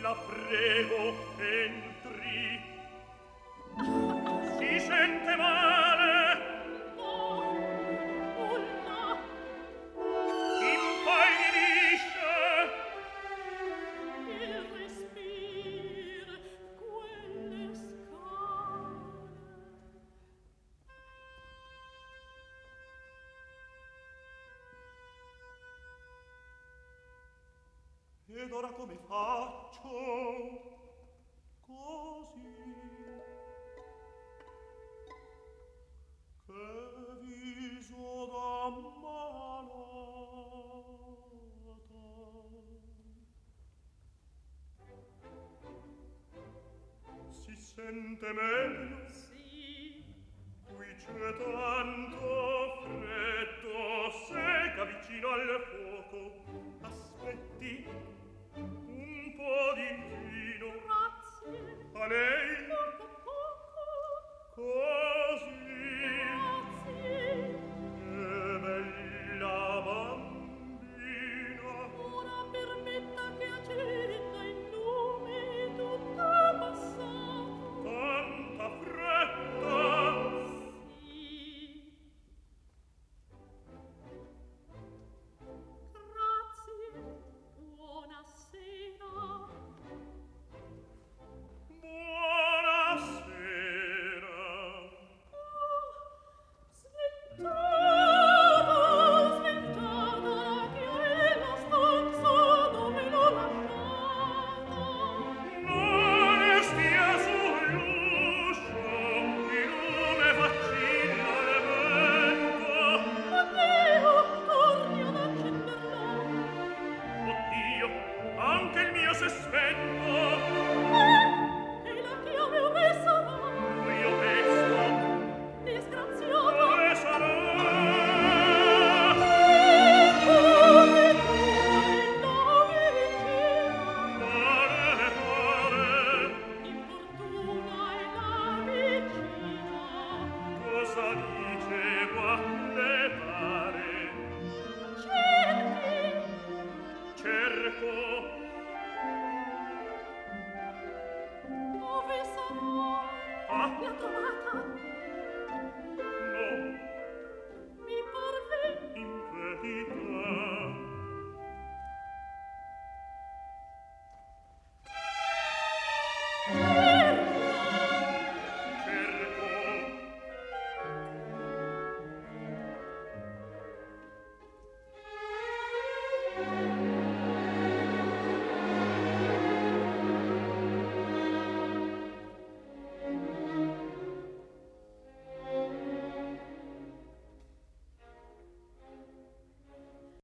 la prego, entri. Si sente male? No, nulla. Impallidisce? Il respir, quelle scale. Ed ora come faccio? Così che viso d'ammalata. Si sente meglio? Sì. Qui c'è tanto freddo, seca vicino al fuoco. Aspetti un po' di vino. Grazie. A lei? Poco a poco. Così. Grazie. Che bella bambina. Ora permetta che accenda il lume, tutto passato. Tanta fretta. Sì. Grazie. Buonasera. Buonasera. Sventata, che è la stanza dove l'ho lasciata. Non stia sull'uscio, il lume vacilla al vento. Addio, torni ad accenderla. Oddio, anche il mio s'è spento. E la chiave ove sarà? Io pesto, Disgraziata. dove sarà? Come tu hai la Quale? infortuna e la vicina. Cosa dice, quante pare? Cerchi. Cerco, Dove sarà? ah, L'ha trovata? no, Mi parve. in verità. Cerco, Cerca.